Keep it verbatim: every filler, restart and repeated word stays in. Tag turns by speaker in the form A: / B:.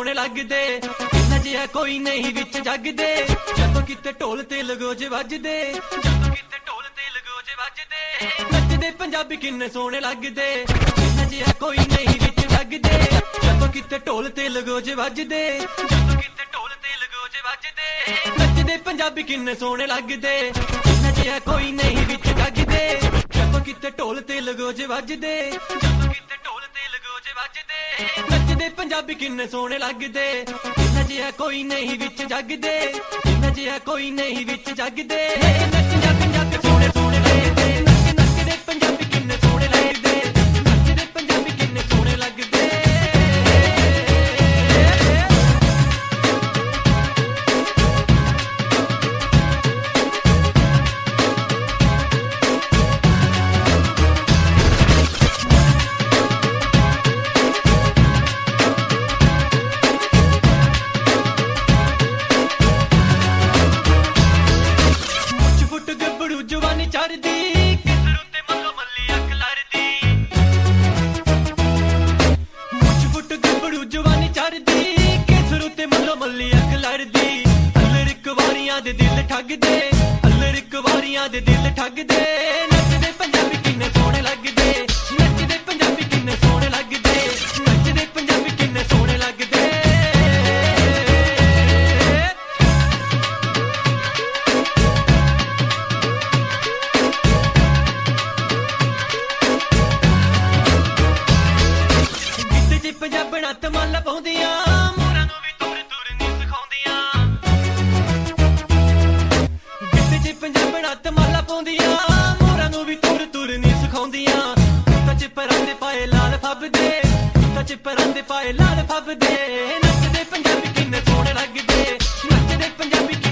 A: सोहणे लगदे इन्ना जिहा कोई नहीं विच जगदे जदों किते ढोल ते लगोजे वजदे जदों किते ढोल ते लगोजे वजदे नचदे पंजाबी किन्ने सोहणे लगदे इन्ना जिहा कोई नहीं विच जगदे जदों किते ढोल ते लगोजे वजदे जदों किते ढोल ते लगोजे वजदे नचदे पंजाबी किन्ने सोहणे लगदे इन्ना जिहा कोई नहीं विच जगदे जदों किते ढोल ते लगोजे वजदे जदों किते ढोल ते लगोजे वजदे नचदे पंजाबी किन्ने सोहणे लगदे इन्ना जिहा कोई नहीं विच जगदे इन्ना जिहा कोई नहीं विच जगदे नचदे पंजाबी सोहणे सोहणे लगदे नच नचदे पंजाबी किन्ने सोहणे लगदे नचदे पंजाबी किन्ने सोहणे लगदे जवानी चढ़दी किसर उत्ते मल्लो मल्ली अख लड़दी मुछ फुट गबड़ू जवानी चढ़दी किसर उत्ते मल्लो मल्ली अख लड़दी अल्लर इक वारियां दे दिल ठगदे अल्लर इक वारियां दे दिल ठगदे नचदे पंजाबी किन्ने सोहणे लगदे नचदे पंजाबी किन्ने सोहणे लगदे नचदे पंजाबी किन्ने सोहणे लगदे पंजाबना तमाला पाउंदियां मोरां नूं भी तुर तुर नहीं सिखाउंदियां गिद्ध च पंजाबना तमाला पाउंदियां मोरां नूं भी तुर तुर नहीं सिखाउंदियां च परांदे पाए लाल फबदे च परांदे पाए लाल फबदे नचदे पंजाबी किन्ने सोहणे लगदे नचदे पंजाबी